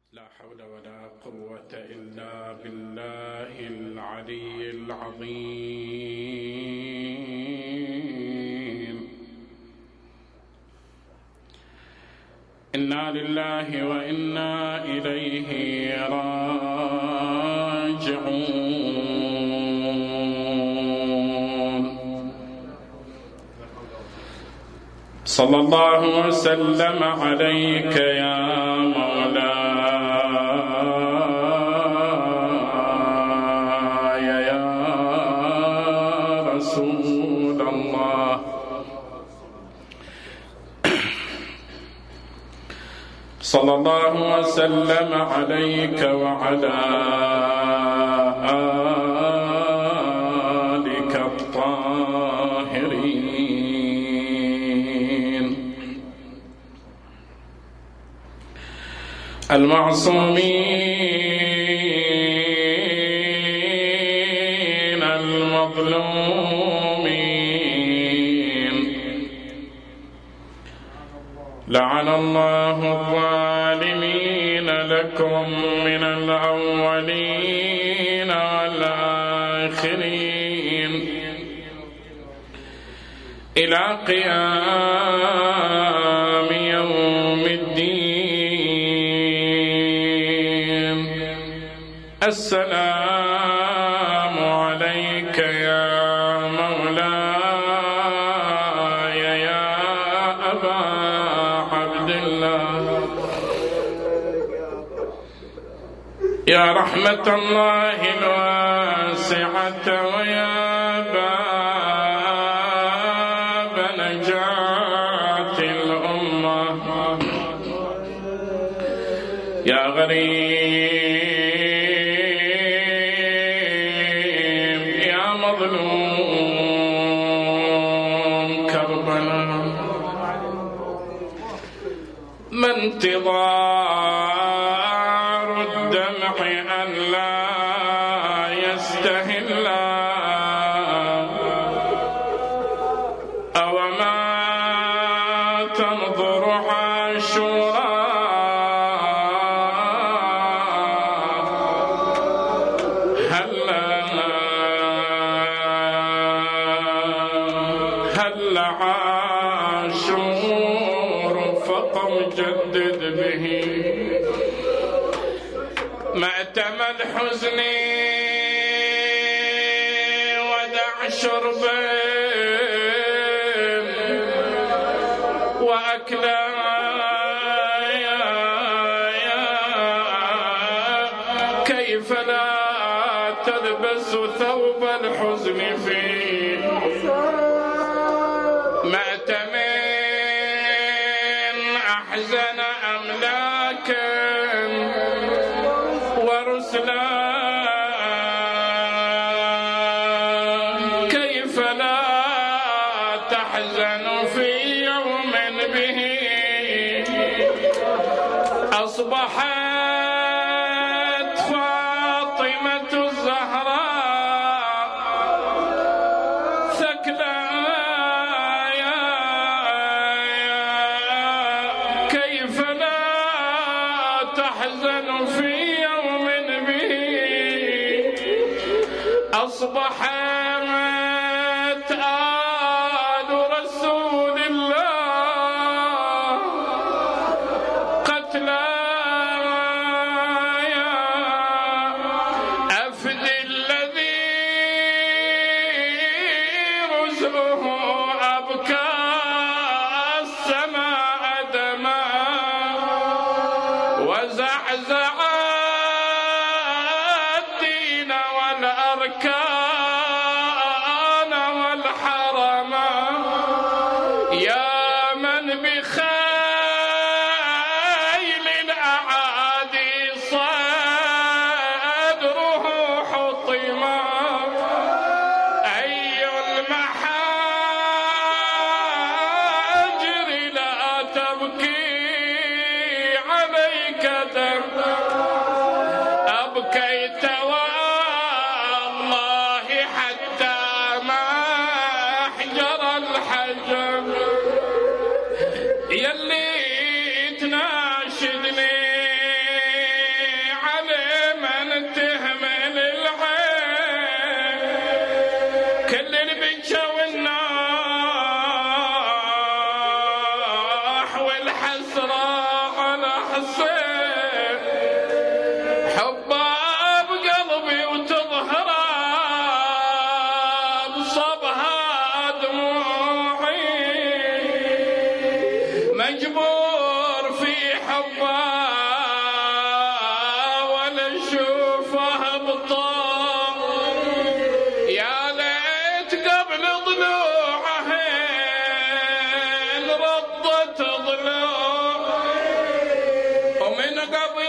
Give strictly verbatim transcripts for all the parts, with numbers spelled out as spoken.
لا حول ولا قوة إلا بالله العلي العظيم. إنا لله وإنا إليه راجعون. صلى الله وسلم عليك يا مولاي صلى الله وسلم عليك وعلى آلك الطاهرين المعصومين المظلومين. لعن الله الظالمين لكم من الأولين والآخرين إلى قيام يوم الدين. السلام عليك يا مولاي يا أبا عبد الله، يا رحمة الله الواسعة ويا باب نجاة الأمة، يا غريب يا مظلوم كربلاء. ما انتظار الدمع أن لا يستهلا، أو ما تنظر عاشوراء. هلا هلا عاشور فقم جدد به مأتم الحزن ودع شربا وأكلا، كيف لا تلبس ثوب الحزن فيه مأتم أحزن أملاكا ورسلا، كيف لا تحزن في يوم به أصبحت فاطمة الزهراء ثكلا، كيف لا تحزن في يوم به أصبحت آل رسول الله قتلى. أفد الذي رزقه أبكى السماء دما وزعزع الدين والأركان والحرم. يا من بخيل الأعادي صدره حطما، أي المحاجر لا تبكي عليك دم.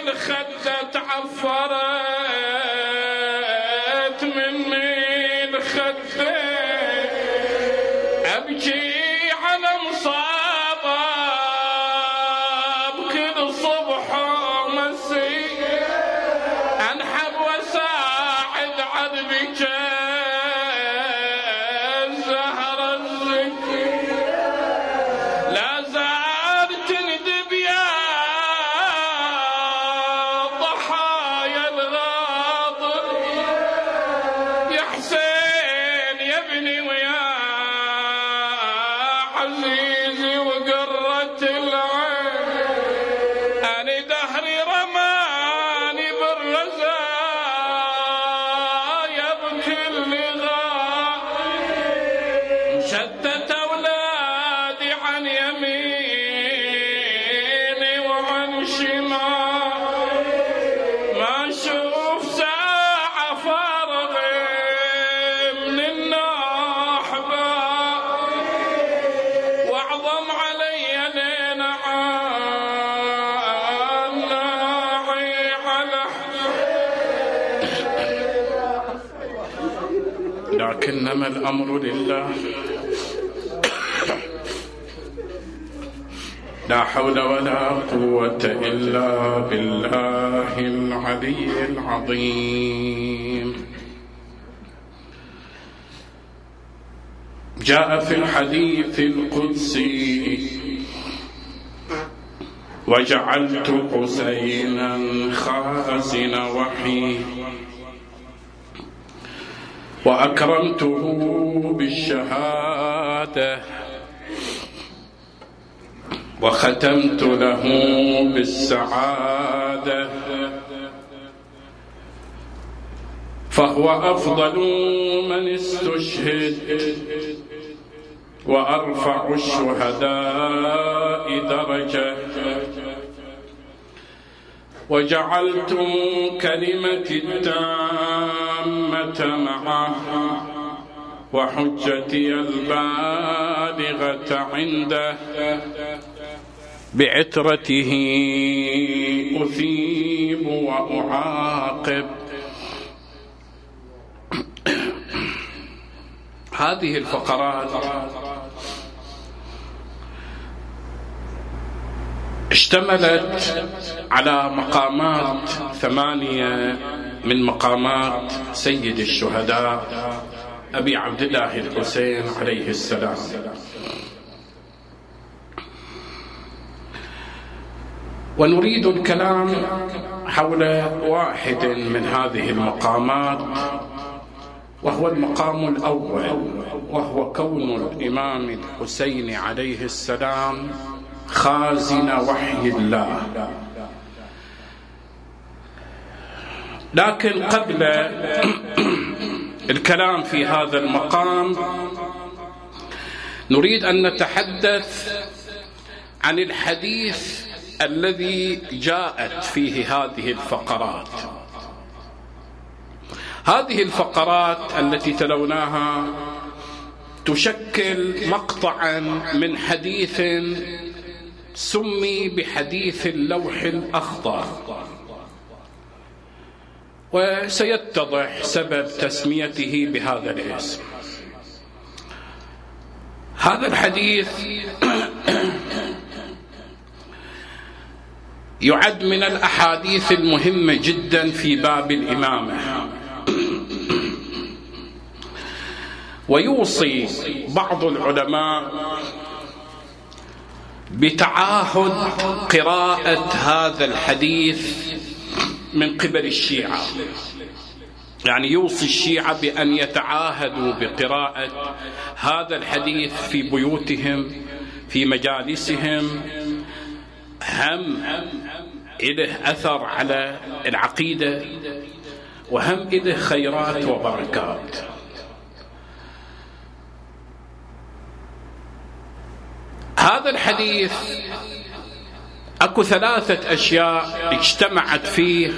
الخدة تعفرت مني الخدة أبكي على مصابة بكل صبح ومسي أنحب وساعد عذبك الزهر الزكي لا زال تندب يا ضحايا الغاضب يا حسين يا ابني ويا عزيزي وقرة العين أنا دهري رماني بالرزايا بكل غاية شتت أولادي عن يميني وعن شمالي ما أشوف ساعة فارغة من الناحبة واعظم علي لين عالناعي على لكنما الأمر لله لا حول ولا قوة إلا بالله العلي العظيم. جاء في الحديث القدسي وجعلت حسينا خازن وحي وأكرمته بالشهادة وختمت له بالسعادة فهو أفضل من استشهد وأرفع الشهداء درجة وجعلت كلمتي التامة معه وحجتي البالغة عنده بعترته أثيب وأعاقب. هذه الفقرات اشتملت على مقامات ثمانية من مقامات سيد الشهداء أبي عبد الله الحسين عليه السلام. ونريد الكلام حول واحد من هذه المقامات وهو المقام الأول، وهو كون الإمام الحسين عليه السلام خازن وحي الله. لكن قبل الكلام في هذا المقام نريد أن نتحدث عن الحديث الذي جاءت فيه هذه الفقرات. هذه الفقرات التي تلوناها تشكل مقطعا من حديث سمي بحديث اللوح الأخضر، وسيتضح سبب تسميته بهذا الاسم. هذا الحديث يعد من الأحاديث المهمة جدا في باب الإمامة، ويوصي بعض العلماء بتعاهد قراءة هذا الحديث من قبل الشيعة، يعني يوصي الشيعة بأن يتعاهدوا بقراءة هذا الحديث في بيوتهم في مجالسهم، هم إله أثر على العقيدة وهم إله خيرات وبركات. هذا الحديث أكو ثلاثة أشياء اجتمعت فيه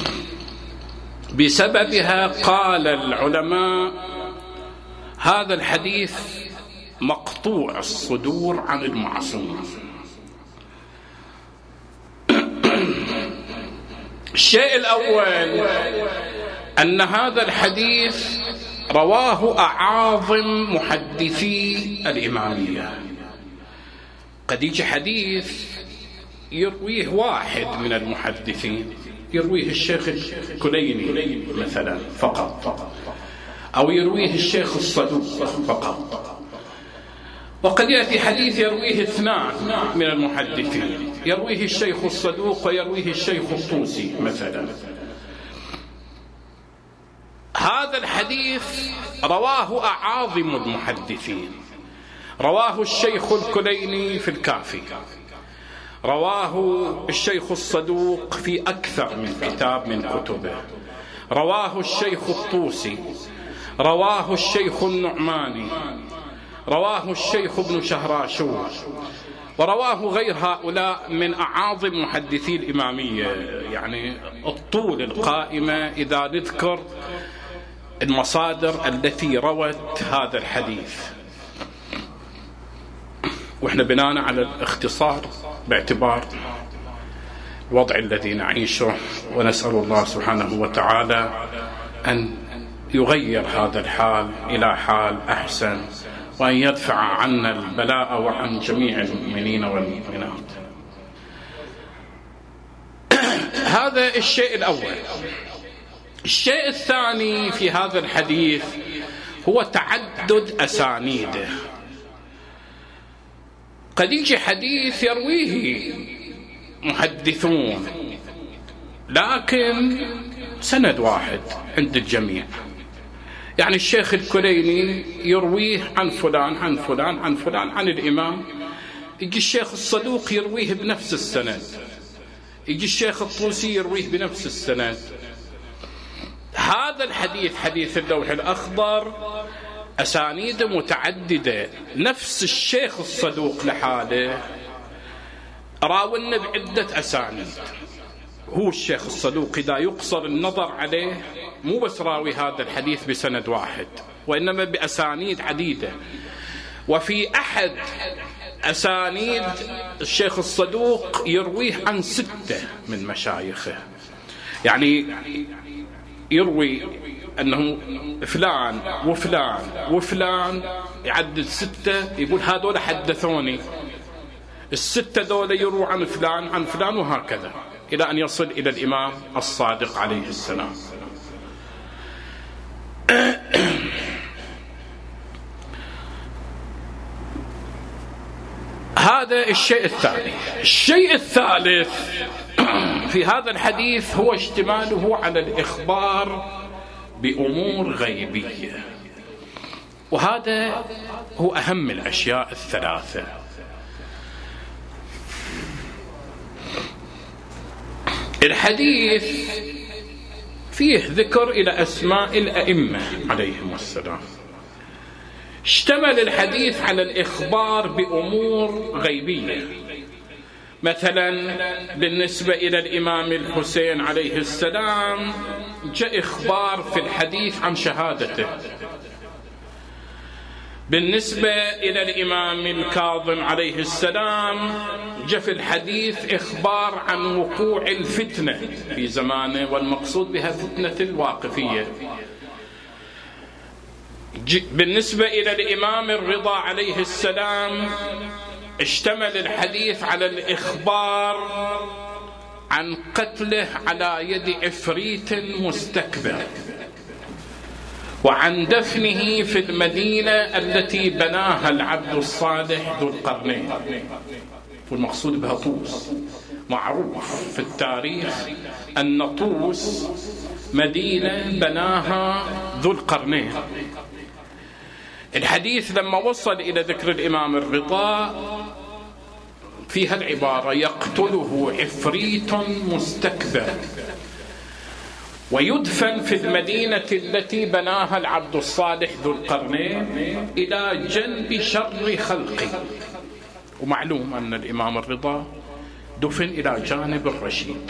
بسببها قال العلماء هذا الحديث مقطوع الصدور عن المعصوم. الشيء الأول أن هذا الحديث رواه أعاظم محدثي الإمامية. قد يجي حديث يرويه واحد من المحدثين، يرويه الشيخ الكليني مثلا فقط، أو يرويه الشيخ الصدوق فقط. وقد يأتي حديث يرويه اثنان من المحدثين، يرويه الشيخ الصدوق ويرويه الشيخ الطوسي مثلا. هذا الحديث رواه أعاظم المحدثين، رواه الشيخ الكليني في الكافي، رواه الشيخ الصدوق في أكثر من كتاب من كتبه، رواه الشيخ الطوسي، رواه الشيخ النعماني، رواه الشيخ ابن شهراشور، ورواه غير هؤلاء من أعاظم محدثي الإمامية. يعني الطول القائمة إذا نذكر المصادر التي روت هذا الحديث، وإحنا بناء على الاختصار باعتبار الوضع الذي نعيشه، ونسأل الله سبحانه وتعالى أن يغير هذا الحال إلى حال أحسن، وأن يدفع عنا البلاء وعن جميع المؤمنين والمؤمنات. هذا الشيء الأول. الشيء الثاني في هذا الحديث هو تعدد أسانيده. قد يجي حديث يرويه محدثون لكن سند واحد عند الجميع، يعني الشيخ الكليني يرويه عن فلان عن فلان عن فلان عن الإمام، يجي الشيخ الصدوق يرويه بنفس السند، يجي الشيخ الطوسي يرويه بنفس السند. هذا الحديث حديث اللوح الأخضر أسانيد متعددة. نفس الشيخ الصدوق لحاله راونا بعدة أسانيد. هو الشيخ الصدوق إذا يقصر النظر عليه مو بس راوي هذا الحديث بسند واحد، وإنما بأسانيد عديدة. وفي أحد أسانيد الشيخ الصدوق يرويه عن ستة من مشايخه، يعني يروي أنه فلان وفلان وفلان، يعدد ستة، يقول هذول حدثوني، الستة دول يرووا عن فلان عن فلان، وهكذا إلى أن يصل إلى الإمام الصادق عليه السلام. هذا الشيء الثاني. الشيء الثالث في هذا الحديث هو اشتماله على الإخبار بأمور غيبية، وهذا هو أهم الأشياء الثلاثة. الحديث فيه ذكر إلى أسماء الأئمة عليهم السلام. اشتمل الحديث على الإخبار بأمور غيبية، مثلا بالنسبة إلى الإمام الحسين عليه السلام جاء إخبار في الحديث عن شهادته. بالنسبة إلى الإمام الكاظم عليه السلام جاء في الحديث إخبار عن وقوع الفتنة في زمانه، والمقصود بها فتنة الواقفية. بالنسبة إلى الإمام الرضا عليه السلام اشتمل الحديث على الإخبار عن قتله على يد عفريت مستكبر، وعن دفنه في المدينة التي بناها العبد الصالح ذو القرنين، والمقصود بها طوس. معروف في التاريخ أن طوس مدينة بناها ذو القرنين. الحديث لما وصل إلى ذكر الإمام الرضا فيها العبارة يقتله عفريت مستكبر ويدفن في المدينة التي بناها العبد الصالح ذو القرنين إلى جنب شر خلقه. ومعلوم أن الإمام الرضا دفن إلى جانب الرشيد.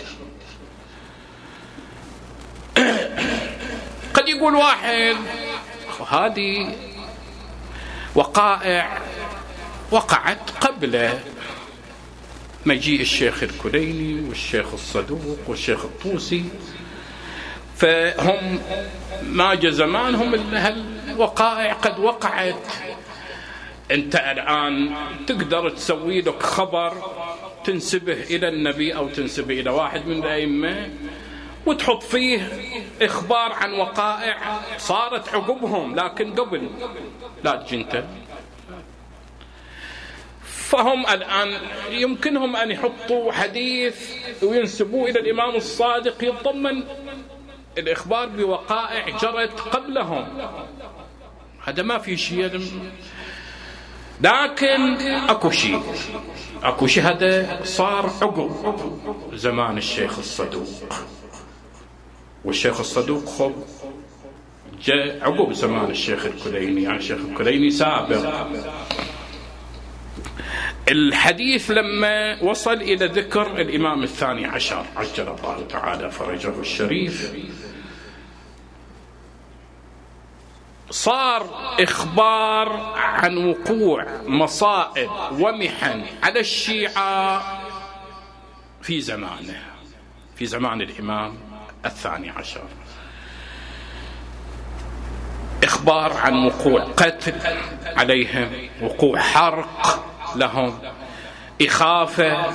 قد يقول واحد هذه وقائع وقعت قبله، مجيء الشيخ الكليني والشيخ الصدوق والشيخ الطوسي، فهم ما جاء زمانهم إلا هالوقائع قد وقعت. أنت الآن تقدر تسوي لك خبر تنسبه إلى النبي أو تنسبه إلى واحد من الأئمة وتحط فيه إخبار عن وقائع صارت عقبهم، لكن قبل لا تجي أنت. فهم الآن يمكنهم أن يحطوا حديث وينسبوه إلى الإمام الصادق يتضمن الإخبار بوقائع جرت قبلهم، هذا ما في شيء. لكن أكو شيء أكو شيء هذا صار عقب زمان الشيخ الصدوق، والشيخ الصدوق خب جاء عقب زمان الشيخ الكليني، يعني الشيخ الكليني سابق. الحديث لما وصل إلى ذكر الإمام الثاني عشر عجل الله تعالى فرجه الشريف، صار إخبار عن وقوع مصائب ومحن على الشيعة في زمانه، في زمان الإمام الثاني عشر. إخبار عن وقوع قتل عليهم، وقوع حرق لهم، إخافة،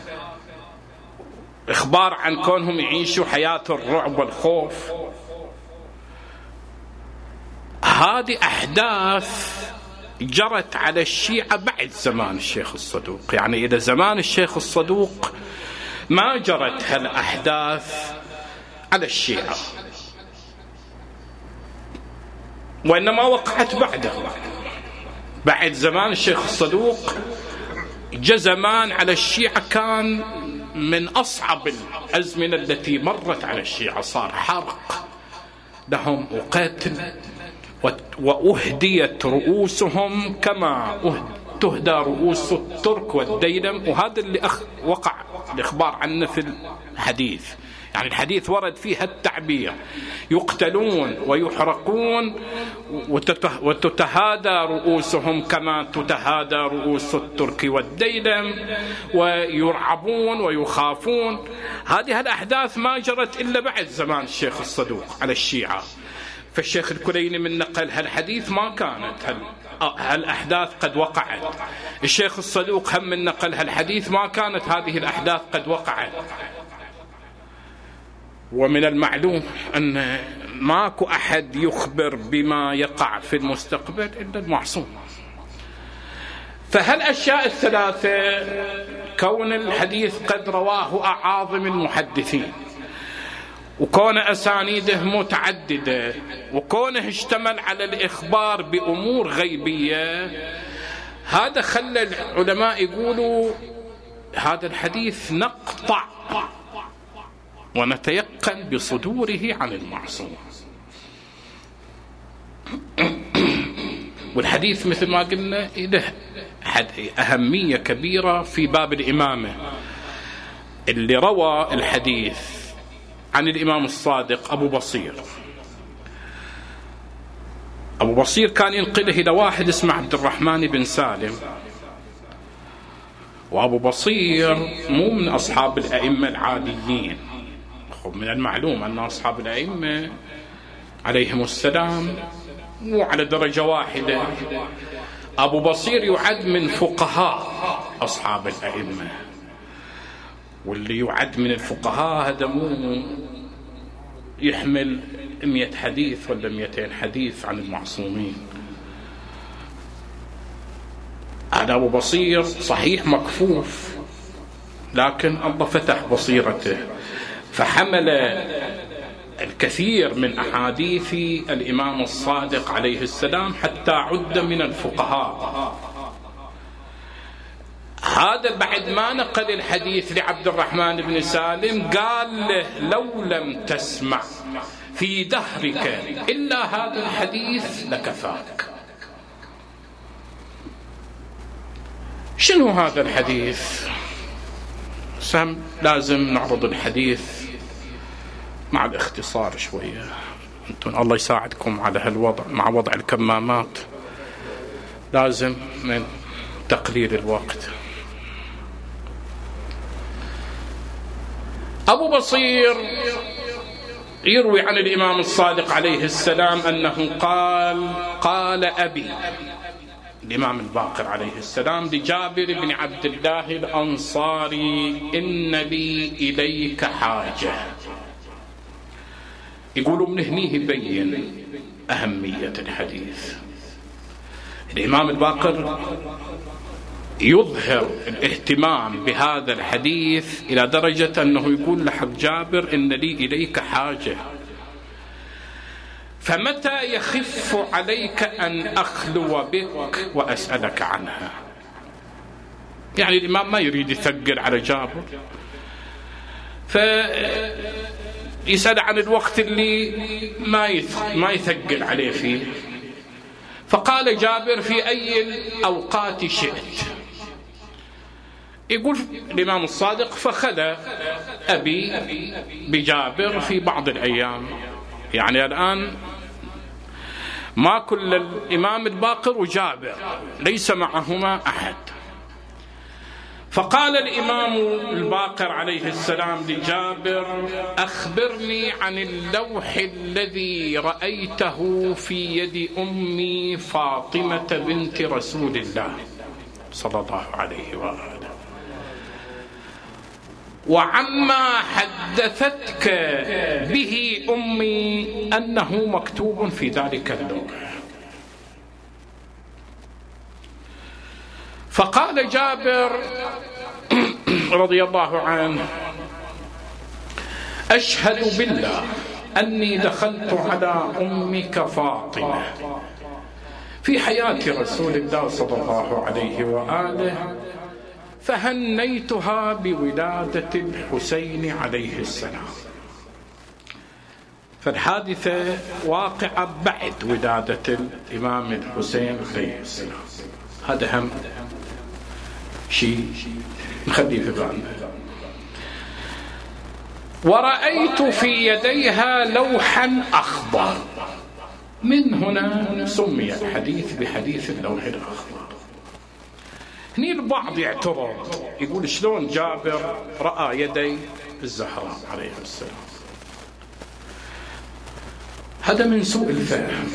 إخبار عن كونهم يعيشوا حياة الرعب والخوف. هذه أحداث جرت على الشيعة بعد زمان الشيخ الصدوق، يعني إذا زمان الشيخ الصدوق ما جرت هالأحداث على الشيعة، وإنما وقعت بعده. بعد زمان الشيخ الصدوق جاء زمان على الشيعة كان من أصعب الأزمنة التي مرت على الشيعة، صار حرق لهم وقتل، وأهديت رؤوسهم كما تهدى رؤوس الترك والديلم. وهذا اللي أخ وقع الإخبار عنه في الحديث، يعني الحديث ورد فيها التعبير يقتلون ويحرقون وتتهادى رؤوسهم كما تتهادى رؤوس الترك والديلم، ويرعبون ويخافون. هذه الأحداث ما جرت إلا بعد زمان الشيخ الصدوق على الشيعة. فالشيخ الكليني من نقل هالحديث ما كانت هالأحداث قد وقعت، الشيخ الصدوق هم من نقل هالحديث ما كانت هذه الأحداث قد وقعت. ومن المعلوم أن ماكو أحد يخبر بما يقع في المستقبل إلا المعصوم. فهالأشياء الثلاثة، كون الحديث قد رواه أعاظم المحدثين، وكون أسانيده متعددة، وكونه اشتمل على الإخبار بأمور غيبية، هذا خلى العلماء يقولوا هذا الحديث نقطع ونتيقن بصدوره عن المعصوم. والحديث مثل ما قلنا له أهمية كبيرة في باب الإمامة. اللي روى الحديث عن الإمام الصادق أبو بصير. أبو بصير كان ينقله إلى واحد اسمه عبد الرحمن بن سالم، وأبو بصير مو من أصحاب الأئمة العاديين. من المعلوم أن أصحاب الأئمة عليهم السلام مو على درجة واحدة. أبو بصير يعد من فقهاء أصحاب الأئمة، واللي يعد من الفقهاء هذا مو يحمل مئة حديث ولا مئتين حديث عن المعصومين. هذا أبو بصير صحيح مكفوف، لكن الله فتح بصيرته فحمل الكثير من أحاديث الإمام الصادق عليه السلام حتى عد من الفقهاء. هذا بعد ما نقل الحديث لعبد الرحمن بن سالم قال له لو لم تسمع في دهرك إلا هذا الحديث لكفاك. شنو هذا الحديث؟ سم لازم نعرض الحديث مع الاختصار شوية، انتم الله يساعدكم على هالوضع مع وضع الكمامات، لازم من تقليل الوقت. أبو بصير يروي عن الإمام الصادق عليه السلام أنه قال قال أبي الإمام الباقر عليه السلام لجابر بن عبد الله الأنصاري إن لي إليك حاجة. يقولوا من هنيه يبين أهمية الحديث. الإمام الباقر يظهر الاهتمام بهذا الحديث إلى درجة أنه يقول لحق جابر إن لي إليك حاجة، فمتى يخف عليك أن أخلو بك وأسألك عنها. يعني الإمام ما يريد يثقل على جابر، فيسأل عن الوقت اللي ما ما يثقل عليه فيه. فقال جابر في أي الأوقات شئت. يقول الإمام الصادق فخلى أبي بجابر في بعض الأيام. يعني الآن ما كل الإمام الباقر وجابر، ليس معهما أحد. فقال الإمام الباقر عليه السلام لجابر أخبرني عن اللوح الذي رأيته في يد أمي فاطمة بنت رسول الله صلى الله عليه وآله، وعما حدثتك به أمي أنه مكتوب في ذلك اللوح. فقال جابر رضي الله عنه أشهد بالله أني دخلت على أمك فاطمة في حياة رسول الله صلى الله عليه وآله فهنيتها بولادة الحسين عليه السلام. فالحادثة واقعة بعد ولادة الإمام الحسين عليه السلام. هذا هم شيء نخليه في بالنا. ورأيت في يديها لوحا أخضر، من هنا سمي الحديث بحديث اللوح الأخضر. هني البعض يعترض يقول شلون جابر رأى يدي الزهراء عليه السلام؟ هذا من سوء الفهم.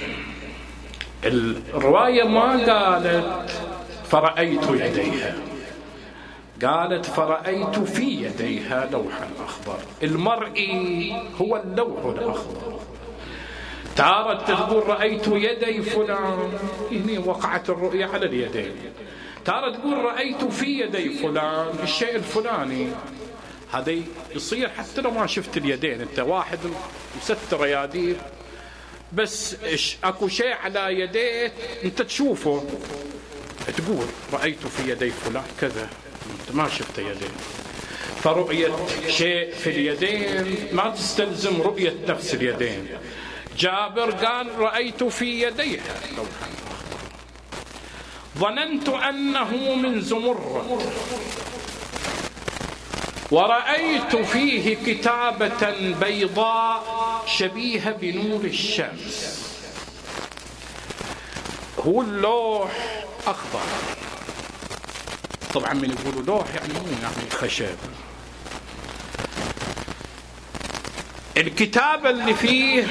الرواية ما قالت فرأيت يديها، قالت فرأيت في يديها لوحا أخضر. المرئي هو اللوح الأخضر. تارة تقول رأيت يدي فلان، هنا وقعت الرؤية على اليدين. تارة تقول رأيت في يدي فلان الشيء الفلاني. هذا يصير حتى لو ما شفت اليدين، انت واحد مستر يديه بس اكو شيء على يديه انت تشوفه تقول رأيت في يدي فلان كذا، انت ما شفت يدين. فرؤية شيء في اليدين ما تستلزم رؤية نفس اليدين. جابر قال رأيت في يديها لوحا أخضر، ظننت أنه من زمرد، ورأيت فيه كتابة بيضاء شبيهة بنور الشمس. هو اللوح أخضر، طبعا من يقولوا لوح يعني مو يعني خشب. الكتابة اللي فيه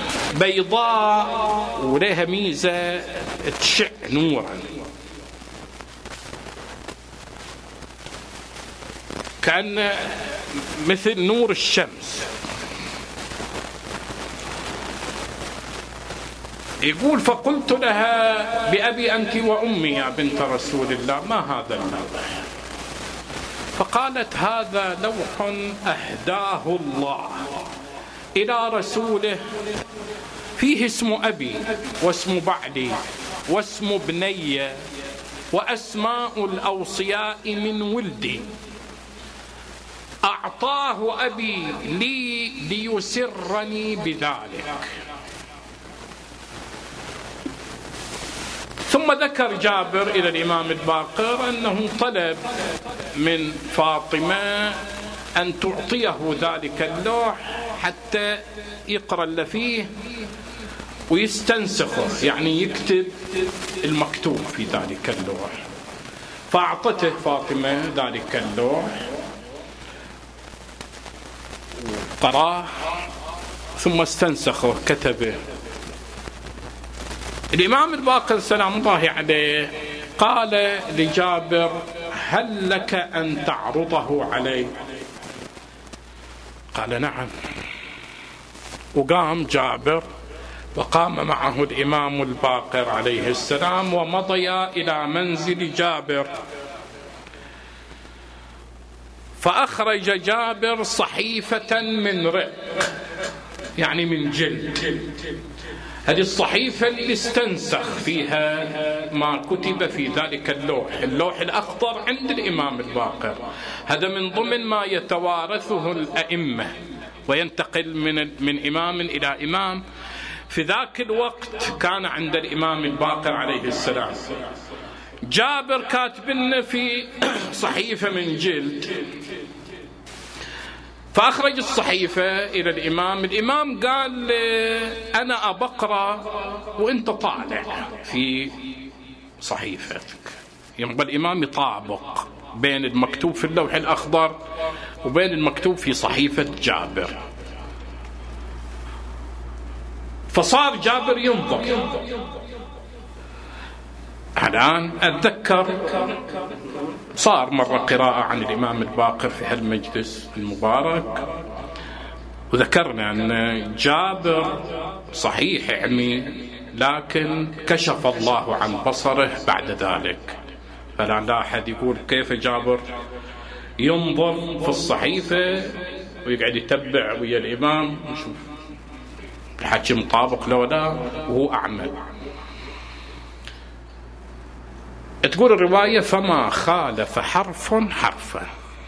بيضاء ولها ميزة تشع نورا، كأن مثل نور الشمس. يقول فقلت لها بأبي أنت وأمي يا بنت رسول الله ما هذا اللوح؟ فقالت هذا لوح أهداه الله إلى رسوله، فيه اسم أبي واسم بعلي واسم بني وأسماء الأوصياء من ولدي، أعطاه أبي لي ليسرني بذلك. ثم ذكر جابر إلى الإمام الباقر أنه طلب من فاطمة أن تعطيه ذلك اللوح حتى يقرأ اللي فيه ويستنسخه، يعني يكتب المكتوب في ذلك اللوح. فأعطته فاطمة ذلك اللوح، قراه ثم استنسخه كتبه. الإمام الباقر سلام الله عليه قال لجابر: هل لك أن تعرضه علي؟ قال: نعم. وقام جابر وقام معه الإمام الباقر عليه السلام ومضيا إلى منزل جابر، فأخرج جابر صحيفة من رق، يعني من جلد. هذه الصحيفة اللي استنسخ فيها ما كتب في ذلك اللوح، اللوح الأخضر عند الإمام الباقر. هذا من ضمن ما يتوارثه الأئمة وينتقل من من إمام إلى إمام. في ذاك الوقت كان عند الإمام الباقر عليه السلام. جابر كاتب لنا في صحيفة من جلد، فأخرج الصحيفة إلى الإمام. الإمام قال: أنا أبقرأ وأنت طالع في صحيفتك. يبقى الإمام يطابق بين المكتوب في اللوح الأخضر وبين المكتوب في صحيفة جابر. فصار جابر ينظر. الآن أتذكر صار مرة قراءة عن الإمام الباقر في هالمجلس المبارك، وذكرنا أن جابر صحيح علمي، لكن كشف الله عن بصره بعد ذلك. فلا لا أحد يقول كيف جابر ينظر في الصحيفة ويقعد يتبع ويا الإمام ويشوف الحكي مطابق له ولا، وهو أعمى. تقول الرواية: فما خالف حرف حرفا.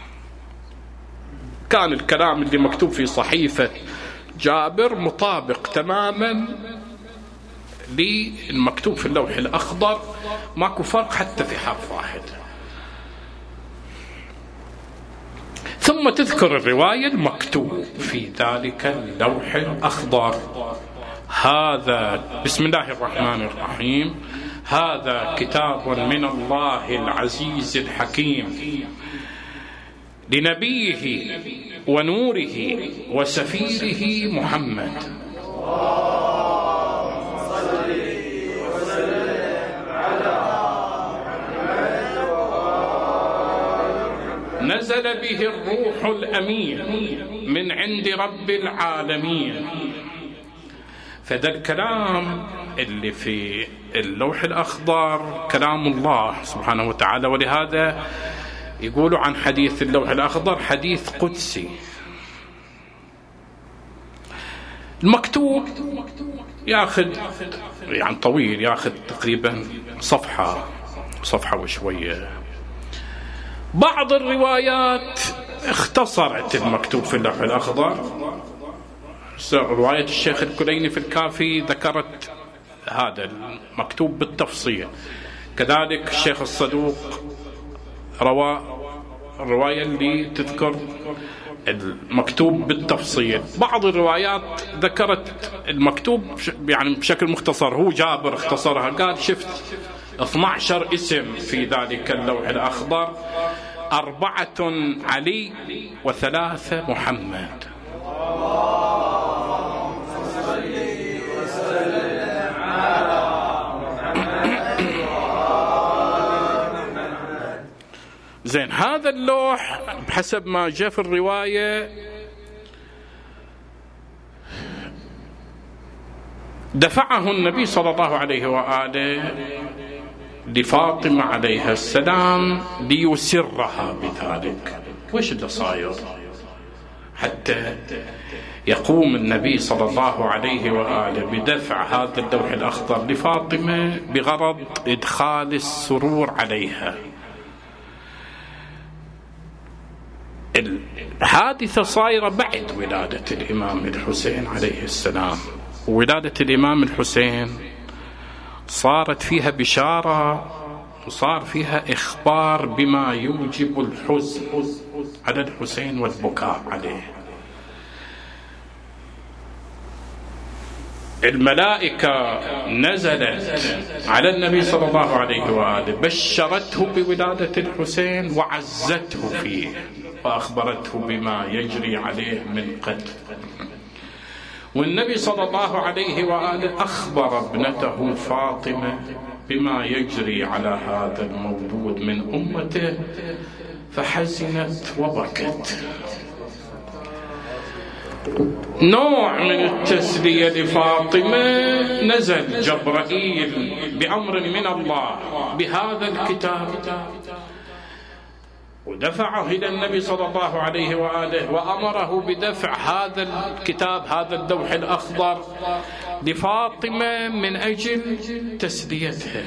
كان الكلام اللي مكتوب في صحيفة جابر مطابق تماما للمكتوب في اللوح الأخضر، ماكو فرق حتى في حرف واحد. ثم تذكر الرواية المكتوب في ذلك اللوح الأخضر: هذا بسم الله الرحمن الرحيم، هذا كتاب من الله العزيز الحكيم لنبيه ونوره وسفيره محمد، نزل به الروح الأمين من عند رب العالمين. فذا الكلام اللي في اللوح الأخضر كلام الله سبحانه وتعالى، ولهذا يقولوا عن حديث اللوح الأخضر حديث قدسي. المكتوب ياخذ يعني طويل، ياخذ تقريبا صفحة صفحة وشوية. بعض الروايات اختصرت المكتوب في اللوح الأخضر. رواية الشيخ الكليني في الكافي ذكرت هذا المكتوب بالتفصيل. كذلك الشيخ الصدوق روى الرواية اللي تذكر المكتوب بالتفصيل. بعض الروايات ذكرت المكتوب يعني بشكل مختصر، هو جابر اختصرها، قال شفت اثني عشر اسم في ذلك اللوح الأخضر، أربعة علي وثلاثة محمد. زين، هذا اللوح بحسب ما جاء في الرواية دفعه النبي صلى الله عليه وآله لفاطمة عليها السلام ليسرها بذلك. وش اللي صاير حتى يقوم النبي صلى الله عليه وآله بدفع هذا اللوح الأخضر لفاطمة بغرض إدخال السرور عليها؟ الحادثة صايرة بعد ولادة الإمام الحسين عليه السلام. وولادة الإمام الحسين صارت فيها بشارة وصار فيها إخبار بما يوجب الحزن على الحسين والبكاء عليه. الملائكة نزلت على النبي صلى الله عليه وآله، بشرته بولادة الحسين وعزته فيه. وأخبرته بما يجري عليه من قتل. والنبي صلى الله عليه وآله أخبر ابنته فاطمة بما يجري على هذا المولود من أمته، فحزنت وبكت. نوع من التسلية لفاطمة، نزل جبرائيل بأمر من الله بهذا الكتاب ودفعه إلى النبي صلى الله عليه وآله، وأمره بدفع هذا الكتاب، هذا اللوح الأخضر لفاطمة من أجل تسليتها.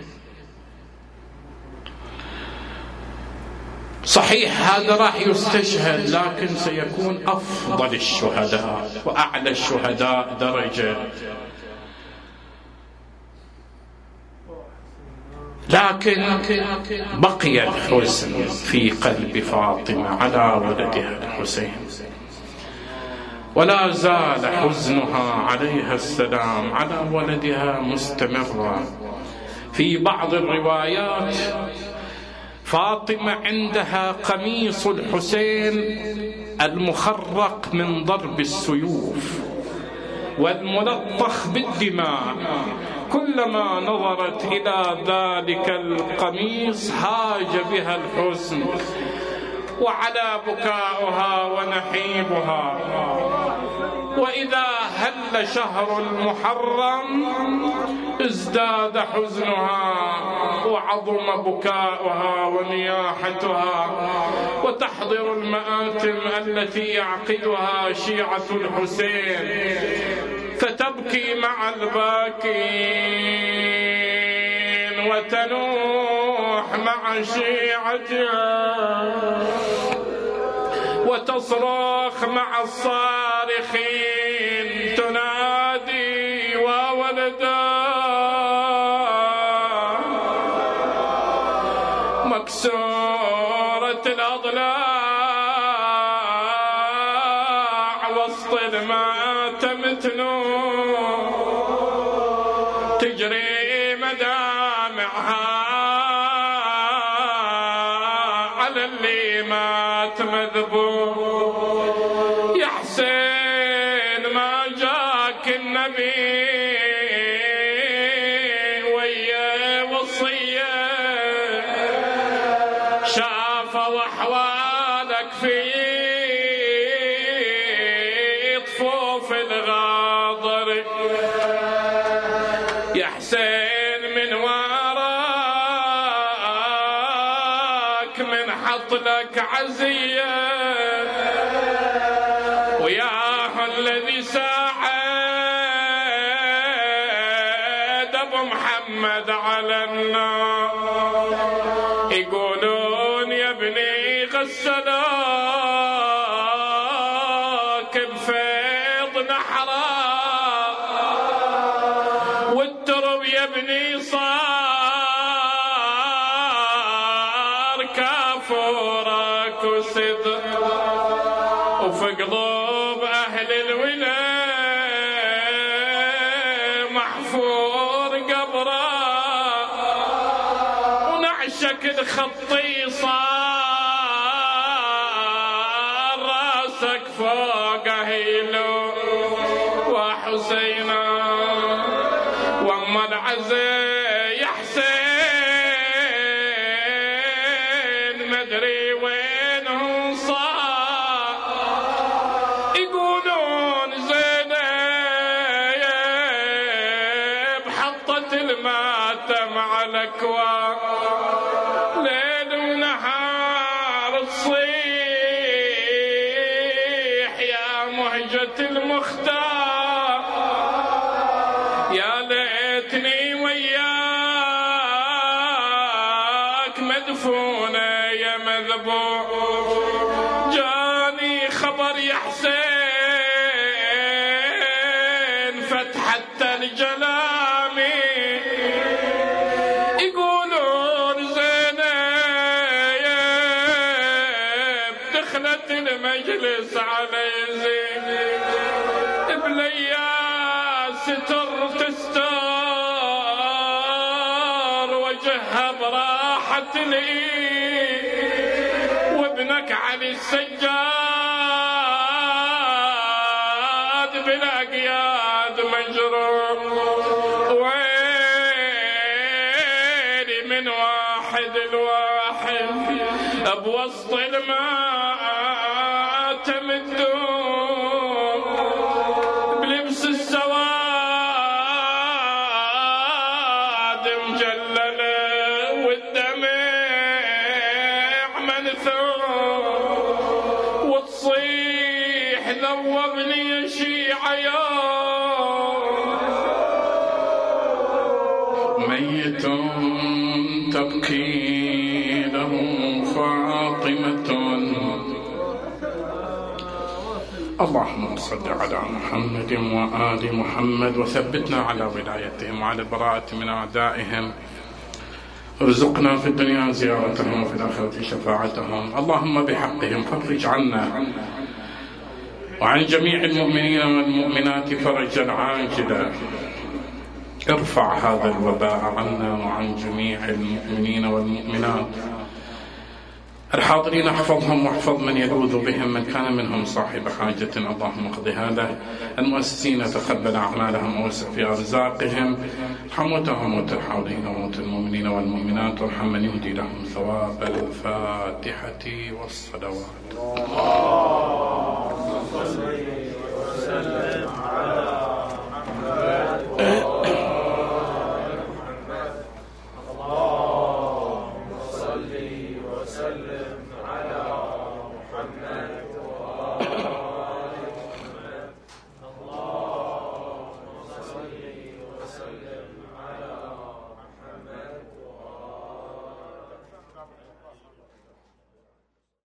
صحيح هذا راح يستشهد، لكن سيكون أفضل الشهداء وأعلى الشهداء درجة. لكن بقي الحزن في قلب فاطمة على ولدها الحسين، ولا زال حزنها عليها السلام على ولدها مستمرا. في بعض الروايات فاطمة عندها قميص الحسين المخرق من ضرب السيوف والملطخ بالدماء، كلما نظرت إلى ذلك القميص هاج بها الحزن، وعلى بكاؤها ونحيبها. وإذا هل شهر المحرم ازداد حزنها وعظم بكاؤها ونياحتها، وتحضر المآتم التي يعقدها شيعة الحسين، فتبكي مع الباكين وتنوح مع شيعتها، وتصرخ مع الصارخين تنادي وولدا مكسورة الأضلاع وسط المآتم تنوح، تجري مدامعها على اللي مات مذبوح. يا حسين ما جاك النبي ويا وصية، شافوا أحوالك في طفوف الغاضر. يا حسين من وراك من حط لك عزية، وياه الذي ساعد أبو محمد على النار. يقولون يا ابني غسلاك بفيض نحرا، والدرب يا ابني صار كافورك وصدق، وفي قلوب أهل الولاء محفور قبره، ونعشك الخطي صار راسك فوقه يلو. وحسينا وأما العزي يا حسين مدري وينه صار. يقولون زينب حطت الماتم على كواب، ليل ونهار تصيح يا مهجة المختار. يا ليتني وياك مدفونة يا مذبوح. جاني خبر يا حسين فتحت الجلامي، يقولون زينب دخلت المجلس على يزيد بليا ستر تستار وجهها براحة لي، ابنك علي السجاد بالأقياد مجروح، ويلي من واحد الواحد بوسط الماء تمدون بلبس السواد مجلله والدمع منثور، وتصيح ذوبني يا شيعة يا ميت تبكي له فاطمة. اللهم صل على محمد وآل محمد وثبتنا على ولايتهم وعلى البراءة من أعدائهم، ارزقنا في الدنيا زيارتهم وفي الآخرة شفاعتهم. اللهم بحقهم فرج عنا وعن جميع المؤمنين والمؤمنات فرجا عاجلا، ارفع هذا الوباء عنا وعن جميع المؤمنين والمؤمنات الحاضرين، احفظهم واحفظ من يلوذ بهم، من كان منهم صاحب حاجة اللهم اقض هذا. المؤسسين تقبل أعمالهم ووسع في أرزاقهم، ارحم موتهم وموت الحاضرين وموت المؤمنين والمؤمنات، وارحم من يهدي لهم ثواب الفاتحة والصلوات.